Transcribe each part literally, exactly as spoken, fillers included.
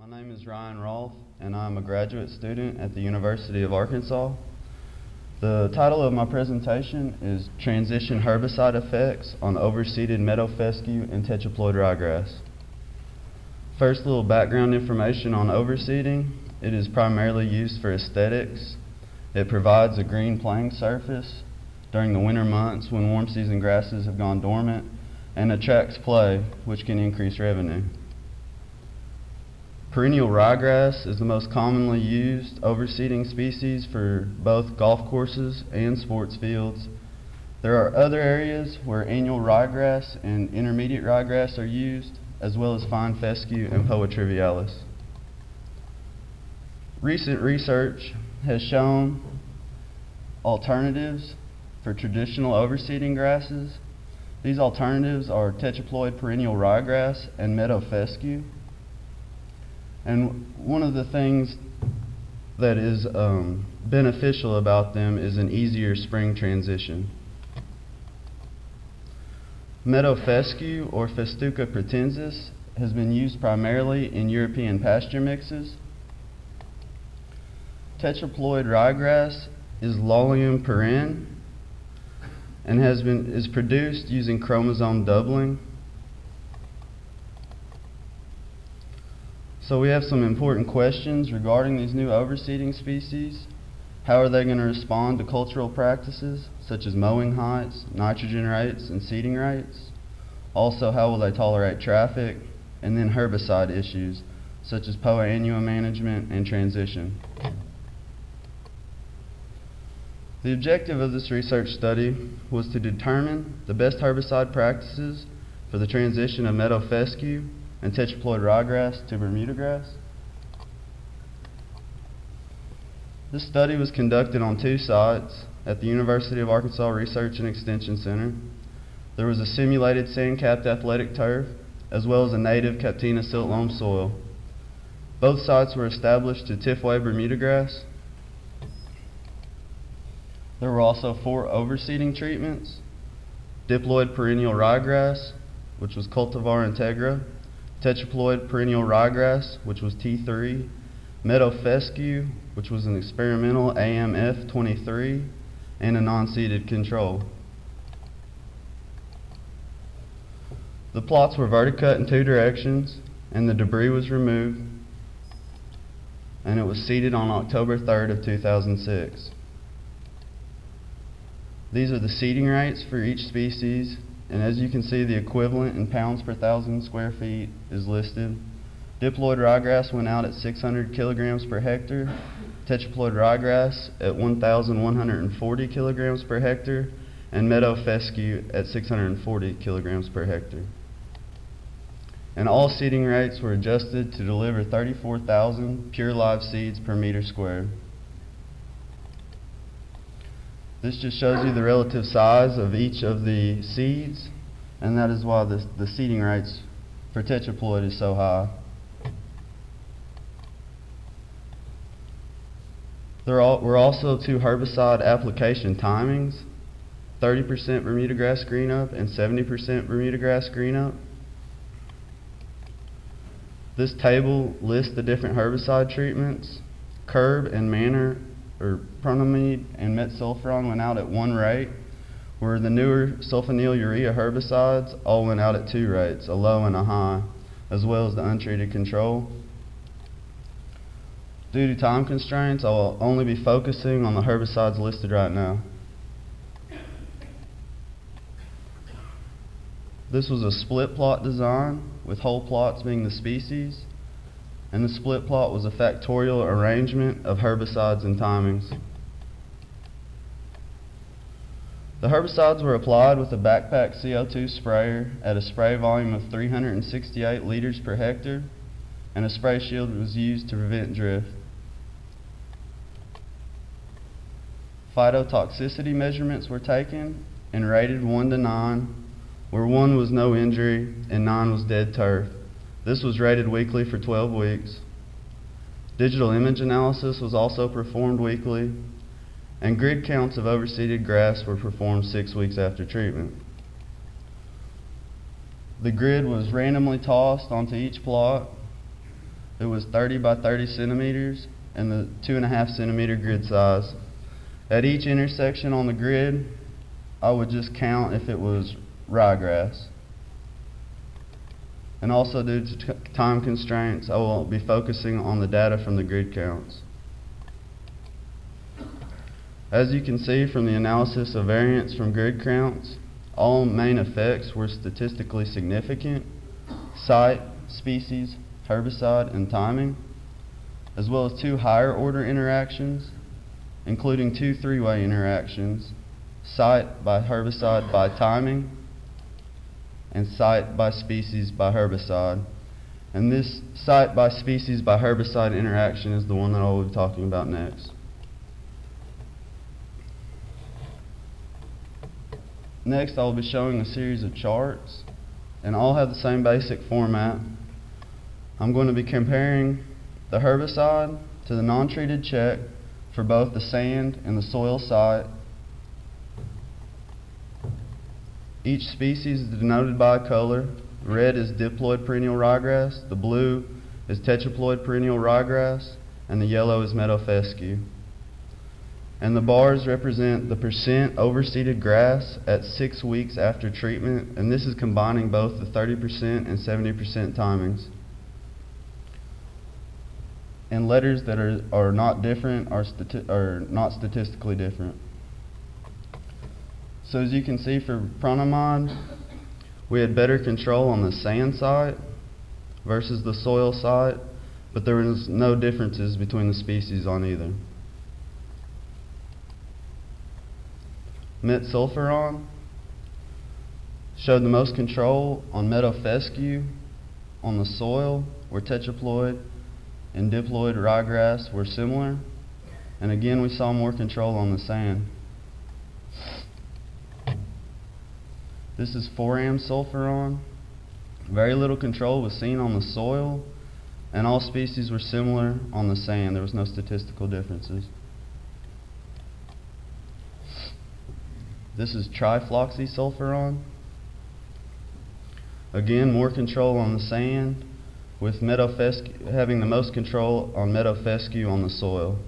name is Ryan Rolfe, and I'm a graduate student at the University of Arkansas. The title of my presentation is Transition Herbicide Effects on Overseeded Meadow Fescue and Tetraploid Ryegrass. First, a little background information on overseeding. It is primarily used for aesthetics. It provides a green playing surface during the winter months when warm season grasses have gone dormant, and attracts play, which can increase revenue. Perennial ryegrass is the most commonly used overseeding species for both golf courses and sports fields. There are other areas where annual ryegrass and intermediate ryegrass are used, as well as fine fescue and Poa trivialis. Recent research has shown alternatives for traditional overseeding grasses. These alternatives are tetraploid perennial ryegrass and meadow fescue. And one of the things that is um, beneficial about them is an easier spring transition. Meadow fescue, or Festuca pratensis, has been used primarily in European pasture mixes. Tetraploid ryegrass is Lolium perenne and has been is produced using chromosome doubling. So we have some important questions regarding these new overseeding species. How are they going to respond to cultural practices such as mowing heights, nitrogen rates, and seeding rates? Also, how will they tolerate traffic? And then herbicide issues such as Poa annua management and transition. The objective of this research study was to determine the best herbicide practices for the transition of meadow fescue and tetraploid ryegrass to Bermuda grass. This study was conducted on two sites at the University of Arkansas Research and Extension Center. There was a simulated sand-capped athletic turf, as well as a native Captina silt loam soil. Both sites were established to Tifway Bermuda grass. There were also four overseeding treatments: diploid perennial ryegrass, which was Cultivar Integra; tetraploid perennial ryegrass, which was T three; meadow fescue, which was an experimental A M F twenty-three, and a non-seeded control. The plots were verticut in two directions, and the debris was removed, and it was seeded on October third of two thousand six. These are the seeding rates for each species, and as you can see, the equivalent in pounds per thousand square feet is listed. Diploid ryegrass went out at six hundred kilograms per hectare, tetraploid ryegrass at one thousand one hundred forty kilograms per hectare, and meadow fescue at six hundred forty kilograms per hectare. And all seeding rates were adjusted to deliver thirty-four thousand pure live seeds per meter squared. This just shows you the relative size of each of the seeds, and that is why the, the seeding rates for tetraploid is so high. There were also two herbicide application timings: thirty percent Bermuda grass green up and seventy percent Bermuda grass green up. This table lists the different herbicide treatments. Curb and Manor, or Pronomide and metsulfuron, went out at one rate, where the newer sulfonyl urea herbicides all went out at two rates, a low and a high, as well as the untreated control. Due to time constraints, I will only be focusing on the herbicides listed right now. This was a split plot design, with whole plots being the species, and the split plot was a factorial arrangement of herbicides and timings. The herbicides were applied with a backpack C O two sprayer at a spray volume of three hundred sixty-eight liters per hectare, and a spray shield was used to prevent drift. Phytotoxicity measurements were taken and rated one to nine, where one was no injury and nine was dead turf. This was rated weekly for twelve weeks. Digital image analysis was also performed weekly, and grid counts of overseeded grass were performed six weeks after treatment. The grid was randomly tossed onto each plot, It was thirty by thirty centimeters and the two and a half centimeter grid size. At each intersection on the grid, I would just count if it was ryegrass. And also, due to t time constraints, I will be focusing on the data from the grid counts. As you can see from the analysis of variance from grid counts, all main effects were statistically significant: site, species, herbicide, and timing, as well as two higher order interactions, including two three-way interactions: site by herbicide by timing, and site by species by herbicide. And this site by species by herbicide interaction is the one that I will be talking about next. Next, I will be showing a series of charts, and all have the same basic format. I'm going to be comparing the herbicide to the non-treated check for both the sand and the soil site. Each species is denoted by a color. Red is diploid perennial ryegrass, the blue is tetraploid perennial ryegrass, and the yellow is meadow fescue. And the bars represent the percent overseeded grass at six weeks after treatment, and this is combining both the thirty percent and seventy percent timings. And letters that are, are not different are, stati are not statistically different. So as you can see, for Pronomod, we had better control on the sand site versus the soil site, but there was no differences between the species on either. Metsulfuron showed the most control on meadow fescue on the soil, where tetraploid and diploid ryegrass were similar, and again we saw more control on the sand. This is four am sulfuron. Very little control was seen on the soil, and all species were similar on the sand. There was no statistical differences. This is trifloxysulfuron. Again, more control on the sand, with meadow fescue having the most control on meadow fescue on the soil.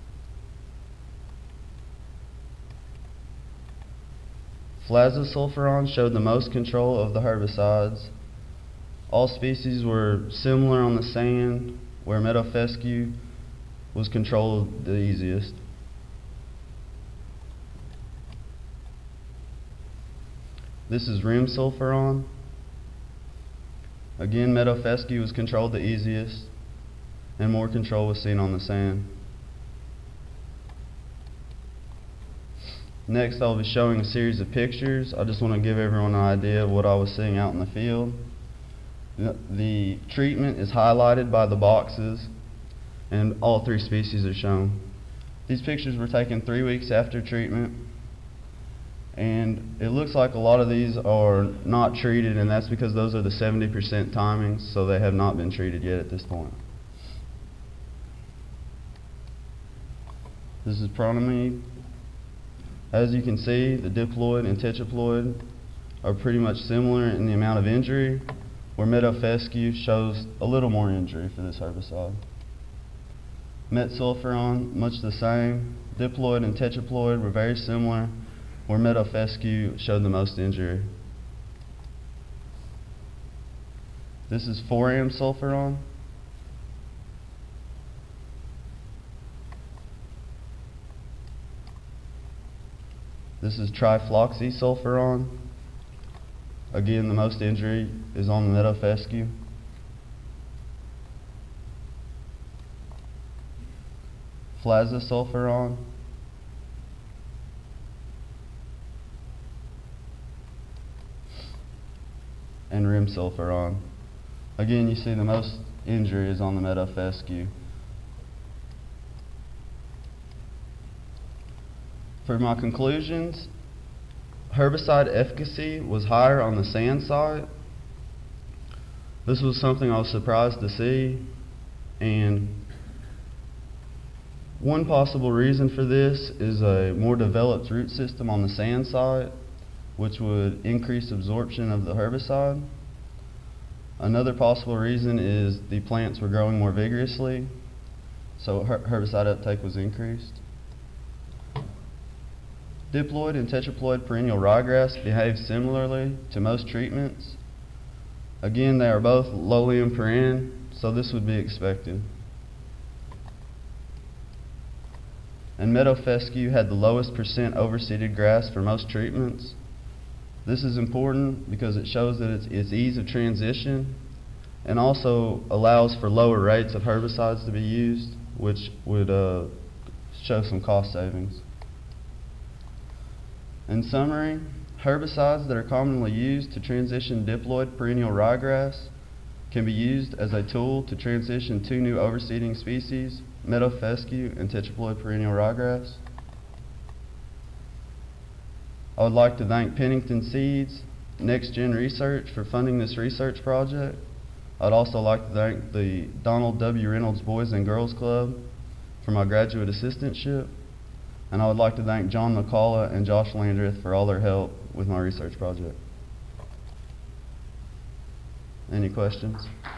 Flazosulfuron showed the most control of the herbicides. All species were similar on the sand, where meadow fescue was controlled the easiest. This is rimsulfuron. Again, meadow fescue was controlled the easiest, and more control was seen on the sand. Next, I'll be showing a series of pictures. I just want to give everyone an idea of what I was seeing out in the field. The treatment is highlighted by the boxes, and all three species are shown. These pictures were taken three weeks after treatment, and it looks like a lot of these are not treated, and that's because those are the seventy percent timings, so they have not been treated yet at this point. This is Pronomid. As you can see, the diploid and tetraploid are pretty much similar in the amount of injury, where meadow fescue shows a little more injury for this herbicide. Metsulfuron, much the same. Diploid and tetraploid were very similar, where meadow fescue showed the most injury. This is four am sulfuron. This is trifloxysulfuron. Again, the most injury is on the meadow fescue. Flazosulfuron. And rimsulfuron. Again, you see the most injury is on the meadow fescue. For my conclusions, herbicide efficacy was higher on the sand site. This was something I was surprised to see, and one possible reason for this is a more developed root system on the sand site, which would increase absorption of the herbicide. Another possible reason is the plants were growing more vigorously, so her herbicide uptake was increased. Diploid and tetraploid perennial ryegrass behave similarly to most treatments. Again, they are both lowly perennial, so this would be expected. And meadow fescue had the lowest percent overseeded grass for most treatments. This is important because it shows that it's, it's ease of transition and also allows for lower rates of herbicides to be used, which would uh, show some cost savings. In summary, herbicides that are commonly used to transition diploid perennial ryegrass can be used as a tool to transition two new overseeding species, meadow fescue and tetraploid perennial ryegrass. I would like to thank Pennington Seeds, NextGen Research for funding this research project. I'd also like to thank the Donald W. Reynolds Boys and Girls Club for my graduate assistantship. And I would like to thank John McCullough and Josh Landreth for all their help with my research project. Any questions?